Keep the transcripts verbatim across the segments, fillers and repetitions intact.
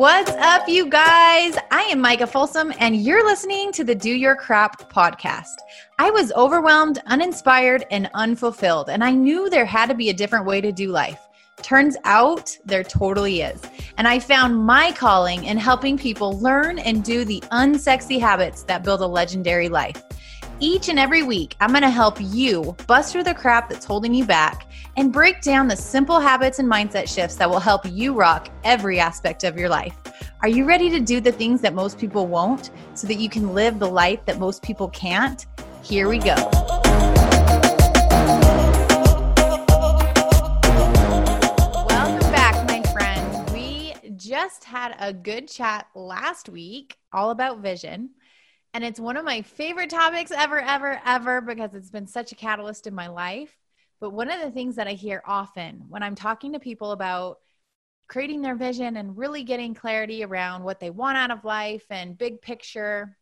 What's up, you guys? I am Micah Folsom, and you're listening to the Do Your Crap podcast. I was overwhelmed, uninspired, and unfulfilled, and I knew there had to be a different way to do life. Turns out there totally is. And I found my calling in helping people learn and do the unsexy habits that build a legendary life. Each and every week, I'm going to help you bust through the crap that's holding you back and break down the simple habits and mindset shifts that will help you rock every aspect of your life. Are you ready to do the things that most people won't so that you can live the life that most people can't? Here we go. Welcome back, my friends. We just had a good chat last week all about vision. And it's one of my favorite topics ever, ever, ever, because it's been such a catalyst in my life. But one of the things that I hear often when I'm talking to people about creating their vision and really getting clarity around what they want out of life and big picture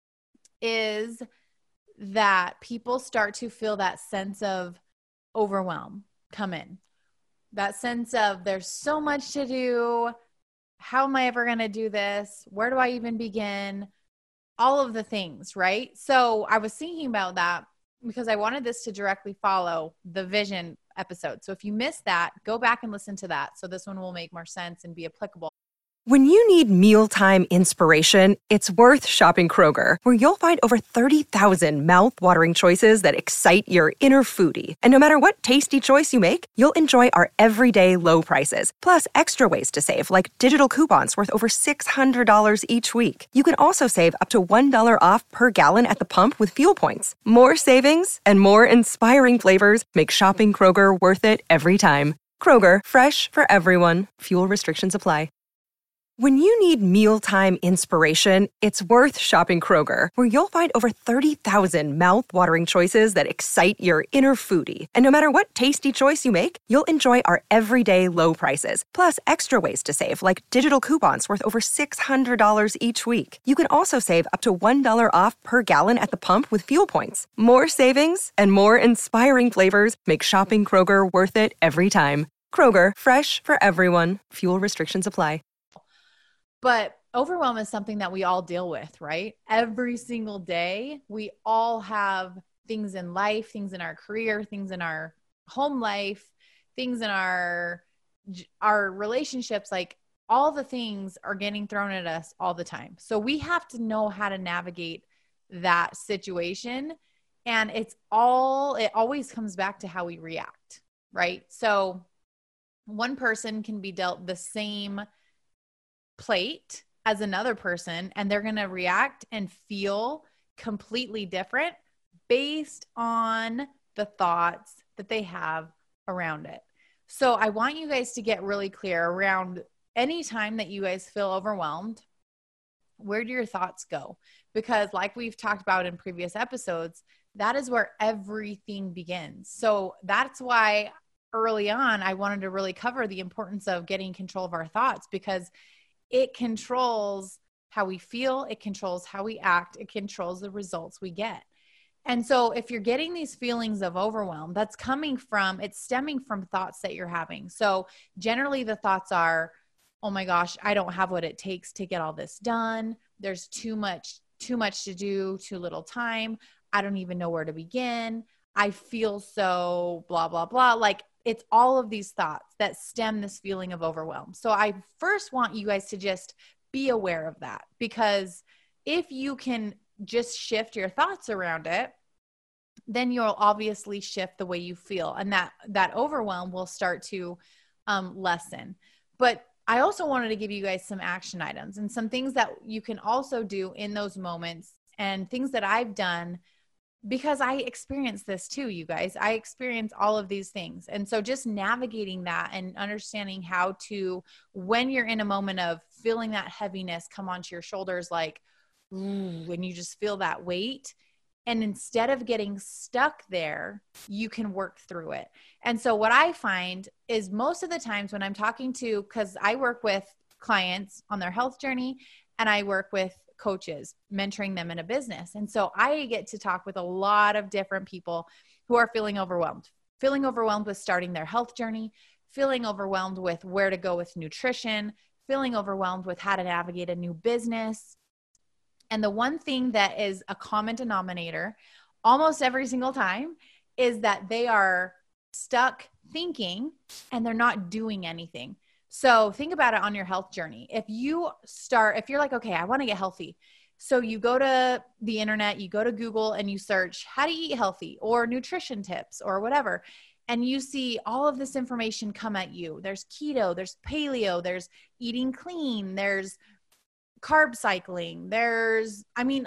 is that people start to feel that sense of overwhelm come in. That sense of there's so much to do. How am I ever going to do this? Where do I even begin? All of the things, right? So I was thinking about that because I wanted this to directly follow the vision episode. So if you missed that, go back and listen to that. So this one will make more sense and be applicable. When you need mealtime inspiration, it's worth shopping Kroger, where you'll find over thirty thousand mouth-watering choices that excite your inner foodie. And no matter what tasty choice you make, you'll enjoy our everyday low prices, plus extra ways to save, like digital coupons worth over six hundred dollars each week. You can also save up to one dollar off per gallon at the pump with fuel points. More savings and more inspiring flavors make shopping Kroger worth it every time. Kroger, fresh for everyone. Fuel restrictions apply. When you need mealtime inspiration, it's worth shopping Kroger, where you'll find over thirty thousand mouth-watering choices that excite your inner foodie. And no matter what tasty choice you make, you'll enjoy our everyday low prices, plus extra ways to save, like digital coupons worth over six hundred dollars each week. You can also save up to one dollar off per gallon at the pump with fuel points. More savings and more inspiring flavors make shopping Kroger worth it every time. Kroger, fresh for everyone. Fuel restrictions apply. But overwhelm is something that we all deal with, right? Every single day, we all have things in life, things in our career, things in our home life, things in our, our relationships, like all the things are getting thrown at us all the time. So we have to know how to navigate that situation. And it's all, it always comes back to how we react, right? So one person can be dealt the same plate as another person, and they're going to react and feel completely different based on the thoughts that they have around it. So I want you guys to get really clear around any time that you guys feel overwhelmed, where do your thoughts go? Because like we've talked about in previous episodes, that is where everything begins. So that's why early on, I wanted to really cover the importance of getting control of our thoughts, because it controls how we feel, it controls how we act, it controls the results we get. And so if you're getting these feelings of overwhelm, that's coming from, it's stemming from thoughts that you're having. So generally the thoughts are, oh my gosh, I don't have what it takes to get all this done. There's too much, too much to do, too little time. I don't even know where to begin. I feel so blah, blah, blah. Like, it's all of these thoughts that stem this feeling of overwhelm. So I first want you guys to just be aware of that, because if you can just shift your thoughts around it, then you'll obviously shift the way you feel, and that, that overwhelm will start to um, lessen. But I also wanted to give you guys some action items and some things that you can also do in those moments, and things that I've done, because I experienced this too, you guys. I experienced all of these things. And so just navigating that and understanding how to, when you're in a moment of feeling that heaviness come onto your shoulders, like, ooh, when you just feel that weight, and instead of getting stuck there, you can work through it. And so what I find is most of the times when I'm talking to, because I work with clients on their health journey, and I work with coaches, mentoring them in a business. And so I get to talk with a lot of different people who are feeling overwhelmed, feeling overwhelmed with starting their health journey, feeling overwhelmed with where to go with nutrition, feeling overwhelmed with how to navigate a new business. And the one thing that is a common denominator almost every single time is that they are stuck thinking and they're not doing anything. So think about it on your health journey. If you start, if you're like, okay, I want to get healthy. So you go to the internet, you go to Google and you search how to eat healthy or nutrition tips or whatever. And you see all of this information come at you. There's keto, there's paleo, there's eating clean, there's carb cycling. There's, I mean,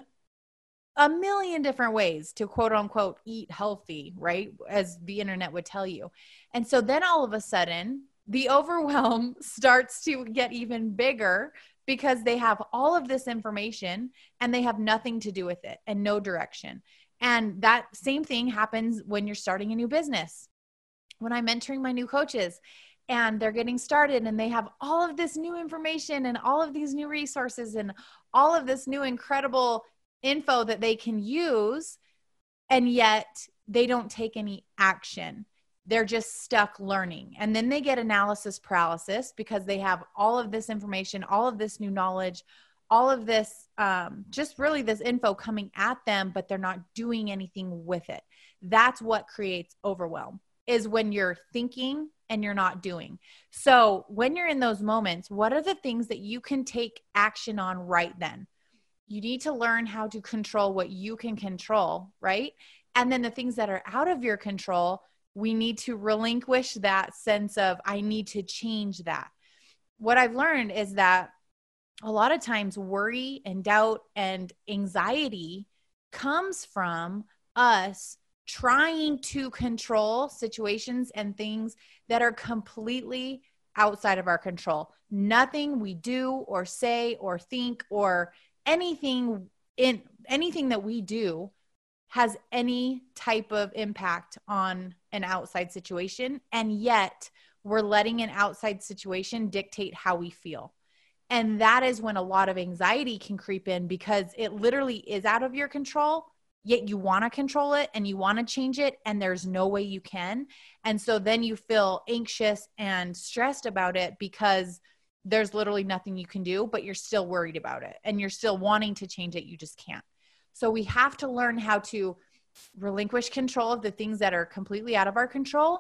a million different ways to quote unquote eat healthy, right? As the internet would tell you. And so then all of a sudden, the overwhelm starts to get even bigger because they have all of this information and they have nothing to do with it and no direction. And that same thing happens when you're starting a new business. When I'm mentoring my new coaches and they're getting started and they have all of this new information and all of these new resources and all of this new incredible info that they can use, and yet they don't take any action. They're just stuck learning. And then they get analysis paralysis because they have all of this information, all of this new knowledge, all of this, um, just really this info coming at them, but they're not doing anything with it. That's what creates overwhelm, is when you're thinking and you're not doing. So when you're in those moments, what are the things that you can take action on right then? You need to learn how to control what you can control, right? And then the things that are out of your control, we need to relinquish that sense of, I need to change that. What I've learned is that a lot of times worry and doubt and anxiety comes from us trying to control situations and things that are completely outside of our control. Nothing we do or say or think or anything in anything that we do has any type of impact on an outside situation. And yet we're letting an outside situation dictate how we feel. And that is when a lot of anxiety can creep in, because it literally is out of your control, yet you want to control it and you want to change it, and there's no way you can. And so then you feel anxious and stressed about it because there's literally nothing you can do, but you're still worried about it and you're still wanting to change it. You just can't. So we have to learn how to relinquish control of the things that are completely out of our control,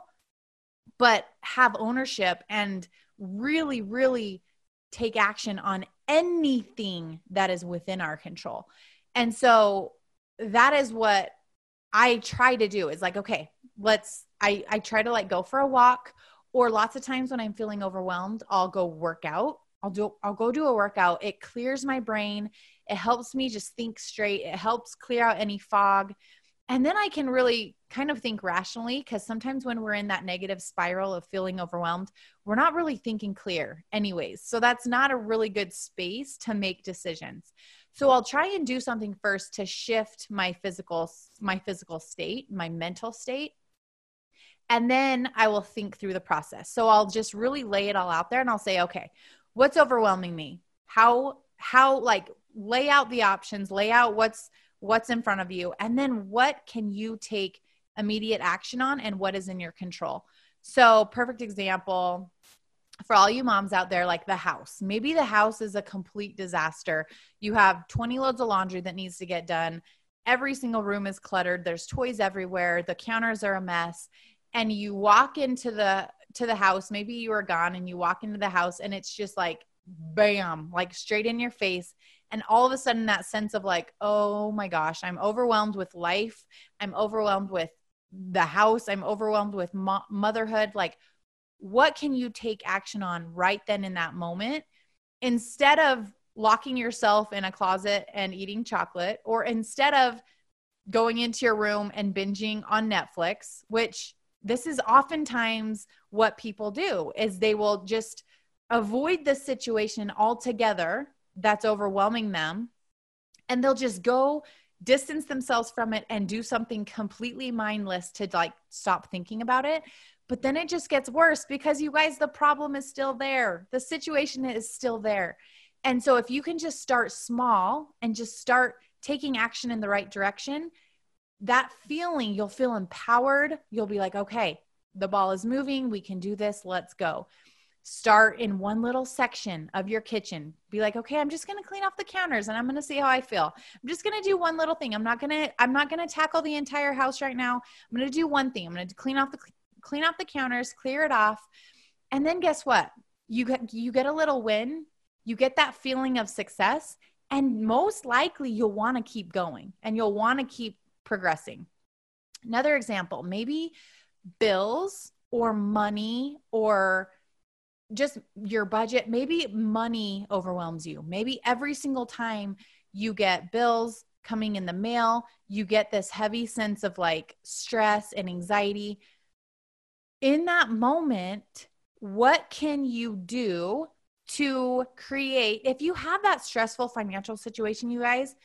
but have ownership and really, really take action on anything that is within our control. And so that is what I try to do, is like, okay, let's, I, I try to like go for a walk, or lots of times when I'm feeling overwhelmed, I'll go work out. I'll do, I'll go do a workout. It clears my brain. It helps me just think straight. It helps clear out any fog. And then I can really kind of think rationally, because sometimes when we're in that negative spiral of feeling overwhelmed, we're not really thinking clear anyways. So that's not a really good space to make decisions. So I'll try and do something first to shift my physical, my physical state, my mental state. And then I will think through the process. So I'll just really lay it all out there and I'll say, okay, what's overwhelming me? How, how like lay out the options, lay out what's, what's in front of you. And then what can you take immediate action on and what is in your control? So perfect example for all you moms out there, like the house. Maybe the house is a complete disaster. You have twenty loads of laundry that needs to get done. Every single room is cluttered. There's toys everywhere. The counters are a mess. And you walk into the, to the house, maybe you are gone and you walk into the house and it's just like, bam, like straight in your face. And all of a sudden that sense of like, oh my gosh, I'm overwhelmed with life. I'm overwhelmed with the house. I'm overwhelmed with mo- motherhood. Like, what can you take action on right then in that moment, instead of locking yourself in a closet and eating chocolate, or instead of going into your room and binging on Netflix, which this is oftentimes what people do, is they will just avoid the situation altogether that's overwhelming them. And they'll just go distance themselves from it and do something completely mindless to like stop thinking about it. But then it just gets worse, because you guys, the problem is still there. The situation is still there. And so if you can just start small and just start taking action in the right direction, that feeling, you'll feel empowered. You'll be like, okay, the ball is moving. We can do this. Let's go. Start in one little section of your kitchen. Be like, okay, I'm just going to clean off the counters and I'm going to see how I feel. I'm just going to do one little thing. I'm not going to, I'm not going to tackle the entire house right now. I'm going to do one thing. I'm going to clean off the, clean off the counters, clear it off. And then guess what? You get, you get a little win. You get that feeling of success, and most likely you'll want to keep going and you'll want to keep progressing. Another example, maybe bills or money or just your budget, maybe money overwhelms you. Maybe every single time you get bills coming in the mail, you get this heavy sense of like stress and anxiety. In that moment, what can you do to create, if you have that stressful financial situation, you guys,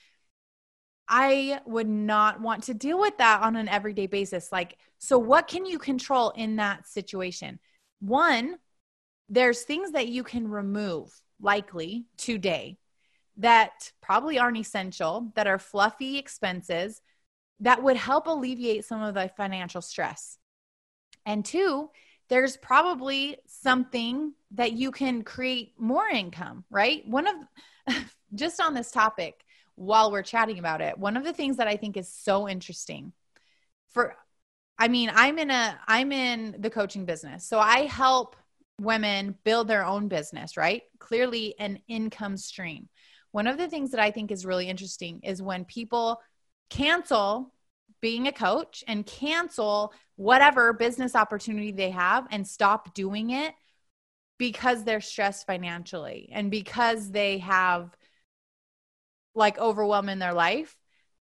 I would not want to deal with that on an everyday basis. Like, so what can you control in that situation? One, there's things that you can remove likely today that probably aren't essential, that are fluffy expenses that would help alleviate some of the financial stress. And two, there's probably something that you can create more income, right? One of, just on this topic, while we're chatting about it, one of the things that I think is so interesting for, I mean, I'm in a, I'm in the coaching business. So I help women build their own business, right? Clearly an income stream. One of the things that I think is really interesting is when people cancel being a coach and cancel whatever business opportunity they have and stop doing it because they're stressed financially and because they have like overwhelm in their life.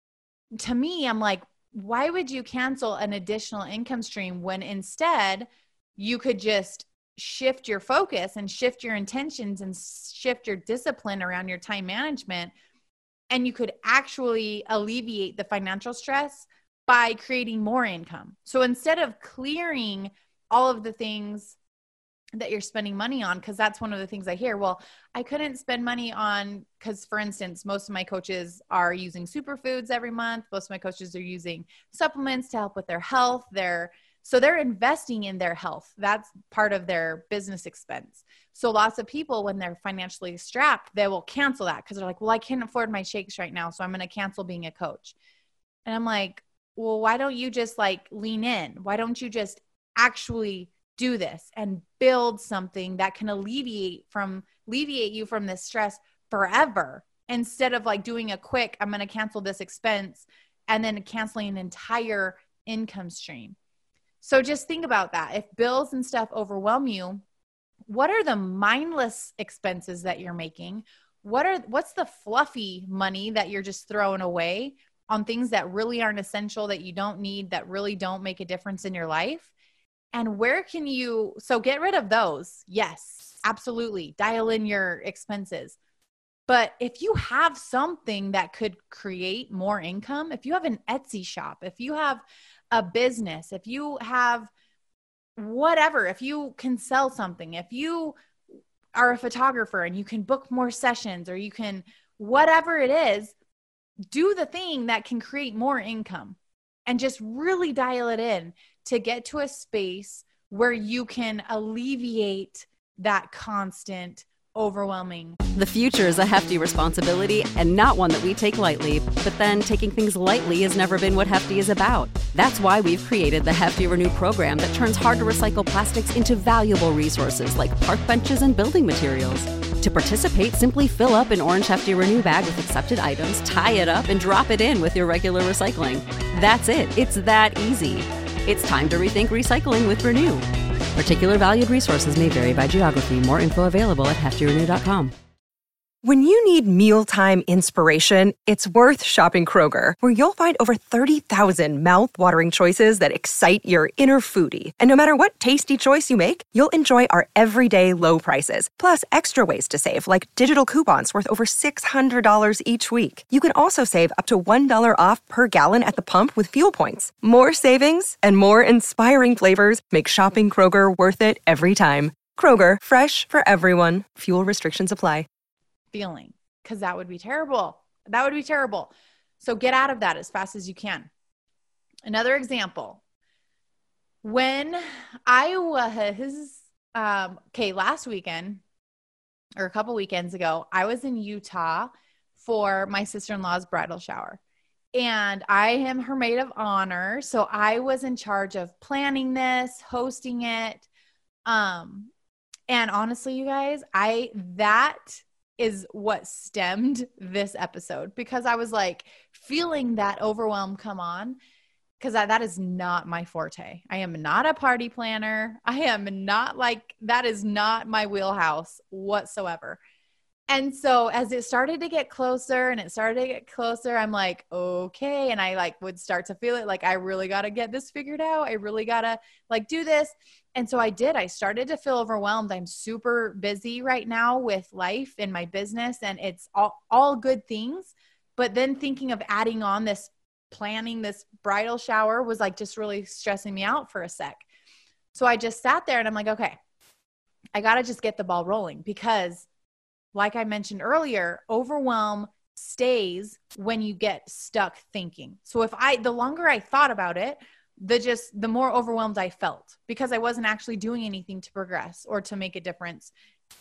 To me, I'm like, why would you cancel an additional income stream when instead you could just shift your focus and shift your intentions and shift your discipline around your time management, and you could actually alleviate the financial stress by creating more income. So instead of clearing all of the things that you're spending money on, because that's one of the things I hear, well, I couldn't spend money on, because for instance, most of my coaches are using superfoods every month. Most of my coaches are using supplements to help with their health. They're So they're investing in their health. That's part of their business expense. So lots of people, when they're financially strapped, they will cancel that because they're like, well, I can't afford my shakes right now, so I'm going to cancel being a coach. And I'm like, well, why don't you just like lean in? Why don't you just actually do this and build something that can alleviate from alleviate you from this stress forever, instead of like doing a quick, I'm going to cancel this expense and then canceling an entire income stream. So just think about that. If bills and stuff overwhelm you, what are the mindless expenses that you're making? What are, what's the fluffy money that you're just throwing away on things that really aren't essential, that you don't need, that really don't make a difference in your life? And where can you, so get rid of those. Yes, absolutely. Dial in your expenses. But if you have something that could create more income, if you have an Etsy shop, if you have a business, if you have whatever, if you can sell something, if you are a photographer and you can book more sessions, or you can, whatever it is, do the thing that can create more income and just really dial it in to get to a space where you can alleviate that constant overwhelming. The future is a hefty responsibility and not one that we take lightly, but then taking things lightly has never been what Hefty is about. That's why we've created the Hefty Renew program that turns hard to recycle plastics into valuable resources like park benches and building materials. To participate, simply fill up an orange Hefty Renew bag with accepted items, tie it up, and drop it in with your regular recycling. That's it. It's that easy. It's time to rethink recycling with Renew. Particular valued resources may vary by geography. More info available at hefty renew dot com. When you need mealtime inspiration, it's worth shopping Kroger, where you'll find over thirty thousand mouth-watering choices that excite your inner foodie. And no matter what tasty choice you make, you'll enjoy our everyday low prices, plus extra ways to save, like digital coupons worth over six hundred dollars each week. You can also save up to one dollar off per gallon at the pump with fuel points. More savings and more inspiring flavors make shopping Kroger worth it every time. Kroger, fresh for everyone. Fuel restrictions apply. Feeling, because that would be terrible. That would be terrible. So get out of that as fast as you can. Another example, when I was um, okay, last weekend or a couple weekends ago, I was in Utah for my sister-in-law's bridal shower. And I am her maid of honor. So I was in charge of planning this, hosting it. Um, and honestly, you guys, I, that is what stemmed this episode, because I was like feeling that overwhelm come on, because that is not my forte. I am not a party planner. I am not like, that is not my wheelhouse whatsoever. And so as it started to get closer and it started to get closer, I'm like, okay. And I like would start to feel it like, I really got to get this figured out. I really got to like do this. And so I did. I started to feel overwhelmed. I'm super busy right now with life and my business, and it's all, all good things. But then thinking of adding on this, planning this bridal shower was like just really stressing me out for a sec. So I just sat there and I'm like, okay, I got to just get the ball rolling, because like I mentioned earlier, overwhelm stays when you get stuck thinking. So if I, the longer I thought about it, the just, the more overwhelmed I felt, because I wasn't actually doing anything to progress or to make a difference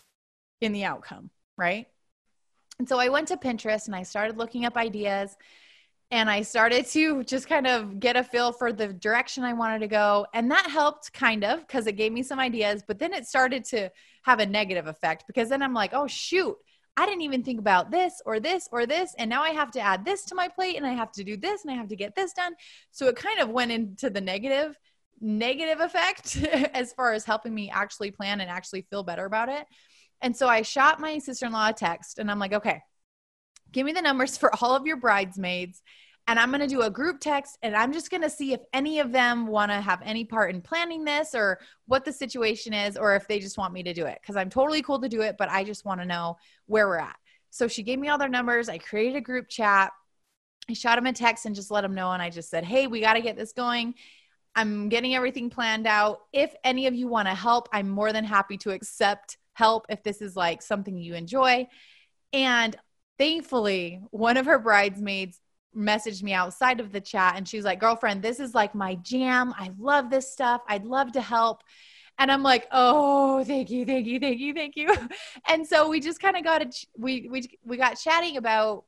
in the outcome. Right. And so I went to Pinterest and I started looking up ideas, and I started to just kind of get a feel for the direction I wanted to go. And that helped kind of, because it gave me some ideas, but then it started to have a negative effect, because then I'm like, oh shoot, I didn't even think about this or this or this. And now I have to add this to my plate, and I have to do this, and I have to get this done. So it kind of went into the negative, negative effect as far as helping me actually plan and actually feel better about it. And so I shot my sister-in-law a text, and I'm like, okay, give me the numbers for all of your bridesmaids, and I'm going to do a group text, and I'm just going to see if any of them want to have any part in planning this, or what the situation is, or if they just want me to do it, because I'm totally cool to do it, but I just want to know where we're at. So she gave me all their numbers. I created a group chat. I shot them a text and just let them know. And I just said, hey, we got to get this going. I'm getting everything planned out. If any of you want to help, I'm more than happy to accept help if this is like something you enjoy. And thankfully, one of her bridesmaids messaged me outside of the chat, and she was like, girlfriend, this is like my jam. I love this stuff. I'd love to help. And I'm like, oh, thank you, thank you, thank you, thank you. And so we just kind of got, a, we, we, we got chatting about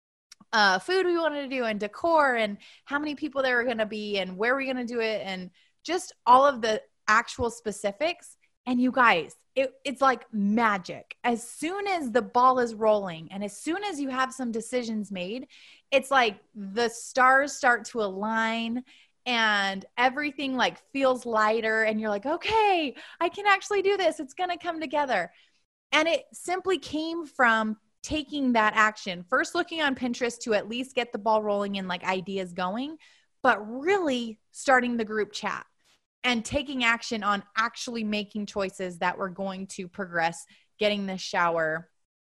uh, food we wanted to do, and decor, and how many people there were going to be, and where we're going to do it, and just all of the actual specifics. And you guys, It, it's like magic. As soon as the ball is rolling, and as soon as you have some decisions made, it's like the stars start to align, and everything like feels lighter, and you're like, okay, I can actually do this. It's going to come together. And it simply came from taking that action. First, looking on Pinterest to at least get the ball rolling and like ideas going, but really starting the group chat and taking action on actually making choices that were going to progress getting the shower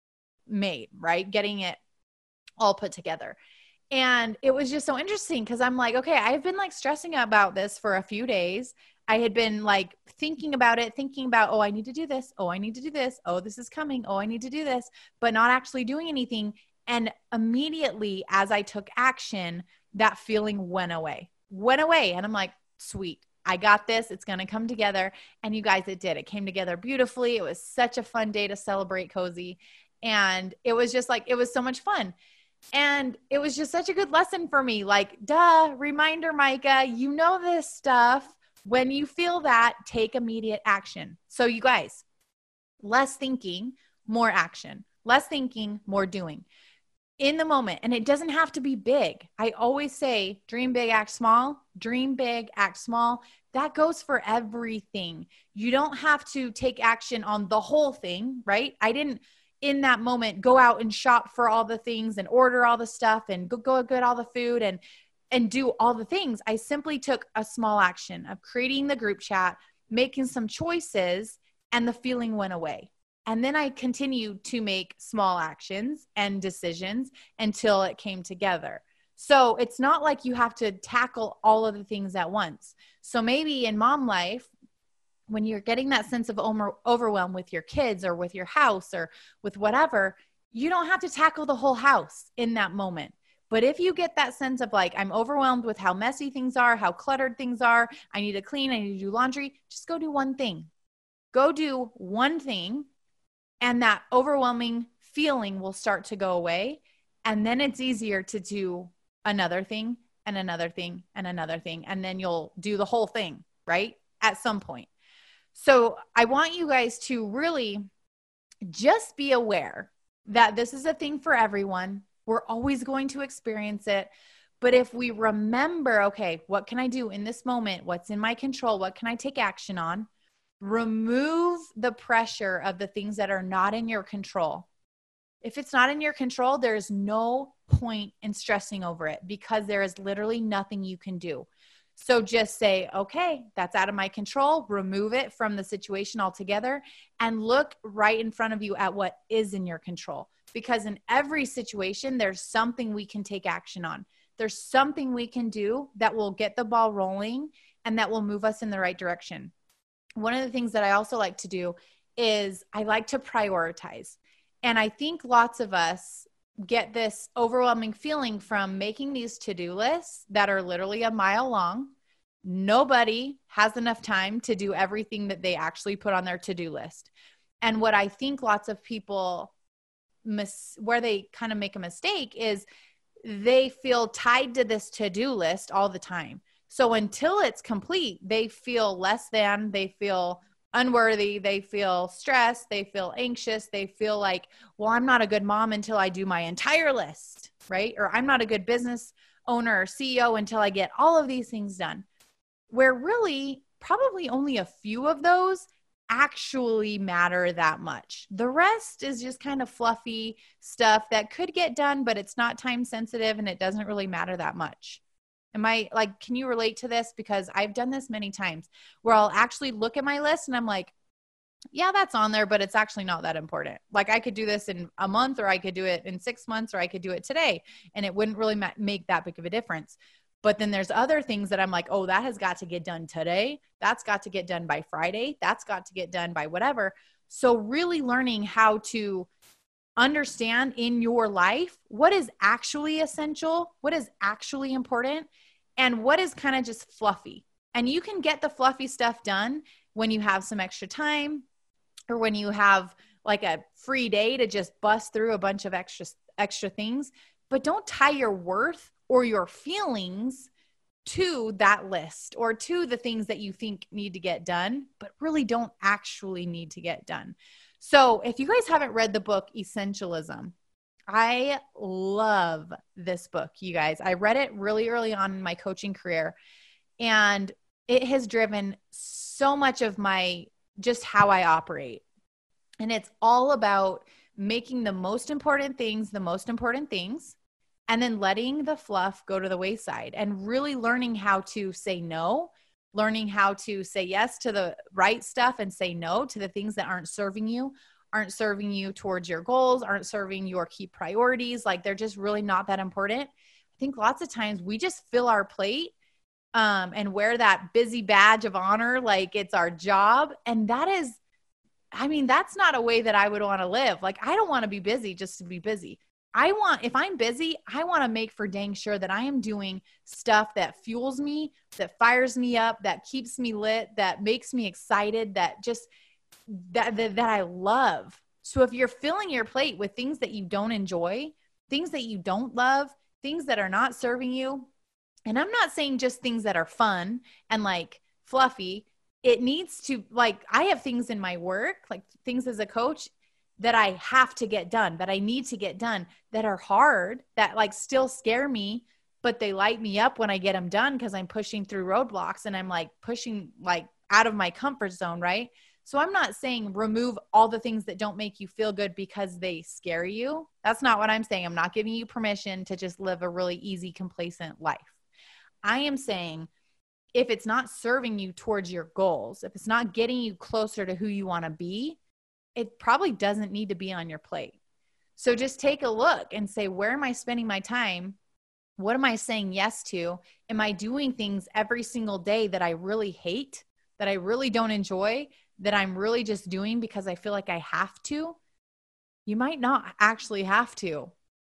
made, right? Getting it all put together. And it was just so interesting, because I'm like, okay, I've been like stressing about this for a few days. I had been like thinking about it, thinking about, oh, I need to do this. Oh, I need to do this. Oh, this is coming. Oh, I need to do this, but not actually doing anything. And immediately as I took action, that feeling went away, went away. And I'm like, sweet. I got this. It's going to come together. And you guys, it did. It came together beautifully. It was such a fun day to celebrate Cozy. And it was just like, it was so much fun. And it was just such a good lesson for me. Like, duh, reminder, Micah, you know this stuff. When you feel that, take immediate action. So you guys, less thinking, more action. Less thinking, more doing. In the moment. And it doesn't have to be big. I always say, dream big, act small. Dream big, act small. That goes for everything. You don't have to take action on the whole thing, right? I didn't, in that moment, go out and shop for all the things and order all the stuff and go, go get all the food and, and do all the things. I simply took a small action of creating the group chat, making some choices, and the feeling went away. And then I continued to make small actions and decisions until it came together. So it's not like you have to tackle all of the things at once. So maybe in mom life, when you're getting that sense of over- overwhelm with your kids or with your house or with whatever, you don't have to tackle the whole house in that moment. But if you get that sense of like, I'm overwhelmed with how messy things are, how cluttered things are, I need to clean, I need to do laundry, just go do one thing. Go do one thing, and that overwhelming feeling will start to go away. And then it's easier to do another thing and another thing and another thing. And then you'll do the whole thing, right? At some point. So I want you guys to really just be aware that this is a thing for everyone. We're always going to experience it. But if we remember, okay, what can I do in this moment? What's in my control? What can I take action on? Remove the pressure of the things that are not in your control. If it's not in your control, there's no point in stressing over it because there is literally nothing you can do. So just say, okay, that's out of my control. Remove it from the situation altogether and look right in front of you at what is in your control. Because in every situation, there's something we can take action on. There's something we can do that will get the ball rolling and that will move us in the right direction. One of the things that I also like to do is I like to prioritize. And I think lots of us get this overwhelming feeling from making these to-do lists that are literally a mile long. Nobody has enough time to do everything that they actually put on their to-do list. And what I think lots of people mis- where they kind of make a mistake is they feel tied to this to-do list all the time. So until it's complete, they feel less than, they feel unworthy, they feel stressed, they feel anxious, they feel like, well, I'm not a good mom until I do my entire list, right? Or I'm not a good business owner or C E O until I get all of these things done. Where really probably only a few of those actually matter that much. The rest is just kind of fluffy stuff that could get done, but it's not time sensitive and it doesn't really matter that much. Am I like, can you relate to this? Because I've done this many times where I'll actually look at my list and I'm like, yeah, that's on there, but it's actually not that important. Like I could do this in a month or I could do it in six months or I could do it today and it wouldn't really ma- make that big of a difference. But then there's other things that I'm like, oh, that has got to get done today. That's got to get done by Friday. That's got to get done by whatever. So really learning how to understand in your life what is actually essential, what is actually important, and what is kind of just fluffy. And you can get the fluffy stuff done when you have some extra time or when you have like a free day to just bust through a bunch of extra extra things. But don't tie your worth or your feelings to that list or to the things that you think need to get done, but really don't actually need to get done. So if you guys haven't read the book Essentialism, I love this book, you guys. I read it really early on in my coaching career, and it has driven so much of my, just how I operate. And it's all about making the most important things, the most important things, and then letting the fluff go to the wayside and really learning how to say no, learning how to say yes to the right stuff and say no to the things that aren't serving you, aren't serving you towards your goals, aren't serving your key priorities. Like they're just really not that important. I think lots of times we just fill our plate um, and wear that busy badge of honor like it's our job. And that is, I mean, that's not a way that I would want to live. Like I don't want to be busy just to be busy. I want, if I'm busy, I want to make for dang sure that I am doing stuff that fuels me, that fires me up, that keeps me lit, that makes me excited, that just, that, that, that I love. So if you're filling your plate with things that you don't enjoy, things that you don't love, things that are not serving you, and I'm not saying just things that are fun and like fluffy, it needs to, like, I have things in my work, like things as a coach that I have to get done, that I need to get done, that are hard, that like still scare me, but they light me up when I get them done because I'm pushing through roadblocks and I'm like pushing like out of my comfort zone, right? So I'm not saying remove all the things that don't make you feel good because they scare you. That's not what I'm saying. I'm not giving you permission to just live a really easy, complacent life. I am saying if it's not serving you towards your goals, if it's not getting you closer to who you want to be, it probably doesn't need to be on your plate. So just take a look and say, where am I spending my time? What am I saying yes to? Am I doing things every single day that I really hate, that I really don't enjoy, that I'm really just doing because I feel like I have to? You might not actually have to.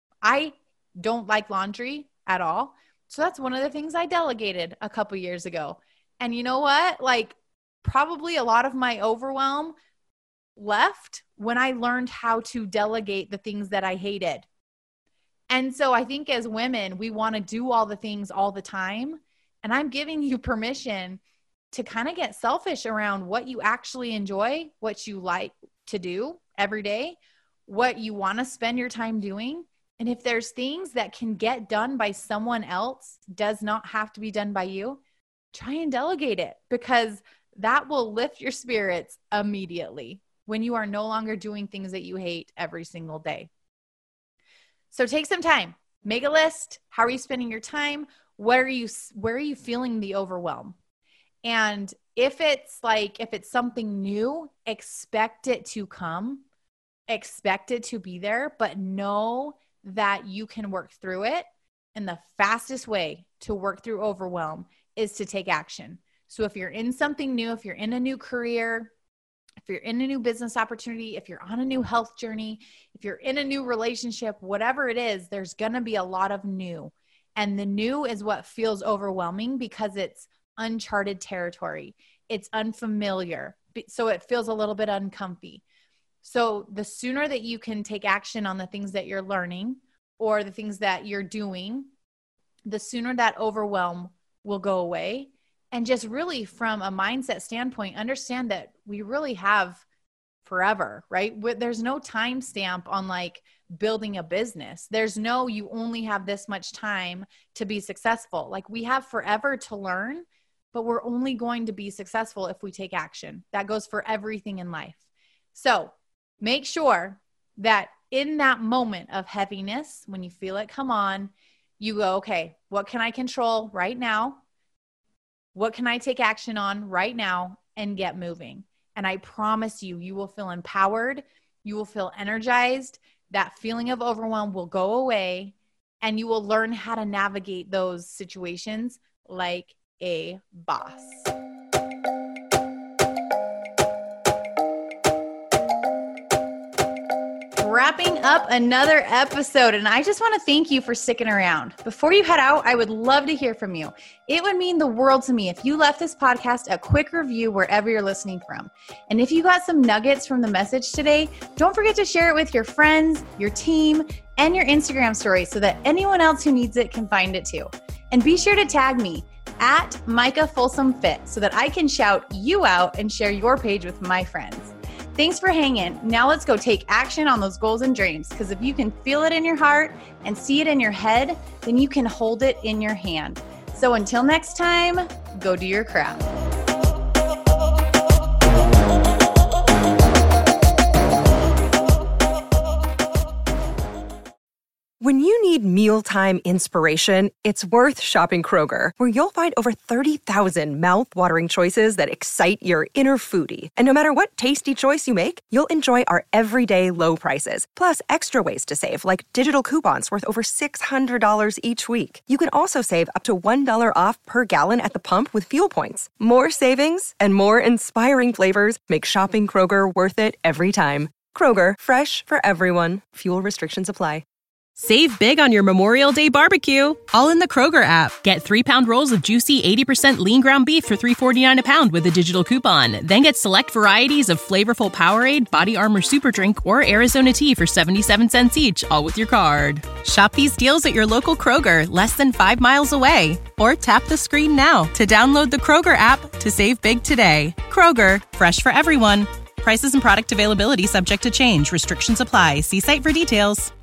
I don't like laundry at all. So that's one of the things I delegated a couple years ago. And you know what? Like, probably a lot of my overwhelm left when I learned how to delegate the things that I hated. And so I think as women, we want to do all the things all the time. And I'm giving you permission to kind of get selfish around what you actually enjoy, what you like to do every day, what you want to spend your time doing. And if there's things that can get done by someone else, does not have to be done by you, try and delegate it, because that will lift your spirits immediately when you are no longer doing things that you hate every single day. So take some time, make a list. How are you spending your time? Where are you, where are you feeling the overwhelm? And if it's like, if it's something new, expect it to come, expect it to be there, but know that you can work through it. And the fastest way to work through overwhelm is to take action. So if you're in something new, if you're in a new career, if you're in a new business opportunity, if you're on a new health journey, if you're in a new relationship, whatever it is, there's going to be a lot of new. And the new is what feels overwhelming because it's uncharted territory. It's unfamiliar. So it feels a little bit uncomfy. So the sooner that you can take action on the things that you're learning or the things that you're doing, the sooner that overwhelm will go away. And just really from a mindset standpoint, understand that we really have forever, right? There's no time stamp on like building a business. There's no, you only have this much time to be successful. Like we have forever to learn, but we're only going to be successful if we take action. That goes for everything in life. So make sure that in that moment of heaviness, when you feel it come on, you go, okay, what can I control right now? What can I take action on right now and get moving? And I promise you, you will feel empowered. You will feel energized. That feeling of overwhelm will go away and you will learn how to navigate those situations like a boss. Wrapping up another episode, and I just want to thank you for sticking around. Before you head out, I would love to hear from you. It would mean the world to me if you left this podcast a quick review wherever you're listening from. And if you got some nuggets from the message today, don't forget to share it with your friends, your team, and your Instagram story so that anyone else who needs it can find it too. And be sure to tag me at Micah Folsom Fit so that I can shout you out and share your page with my friends. Thanks for hanging. Now let's go take action on those goals and dreams, because if you can feel it in your heart and see it in your head, then you can hold it in your hand. So until next time, go do your crap. When you need mealtime inspiration, it's worth shopping Kroger, where you'll find over thirty thousand mouth-watering choices that excite your inner foodie. And no matter what tasty choice you make, you'll enjoy our everyday low prices, plus extra ways to save, like digital coupons worth over six hundred dollars each week. You can also save up to one dollar off per gallon at the pump with fuel points. More savings and more inspiring flavors make shopping Kroger worth it every time. Kroger, fresh for everyone. Fuel restrictions apply. Save big on your Memorial Day barbecue, all in the Kroger app. Get three-pound rolls of juicy eighty percent lean ground beef for three forty-nine a pound with a digital coupon. Then get select varieties of flavorful Powerade, Body Armor Super Drink, or Arizona tea for seventy-seven cents each, all with your card. Shop these deals at your local Kroger, less than five miles away. Or tap the screen now to download the Kroger app to save big today. Kroger, fresh for everyone. Prices and product availability subject to change. Restrictions apply. See site for details.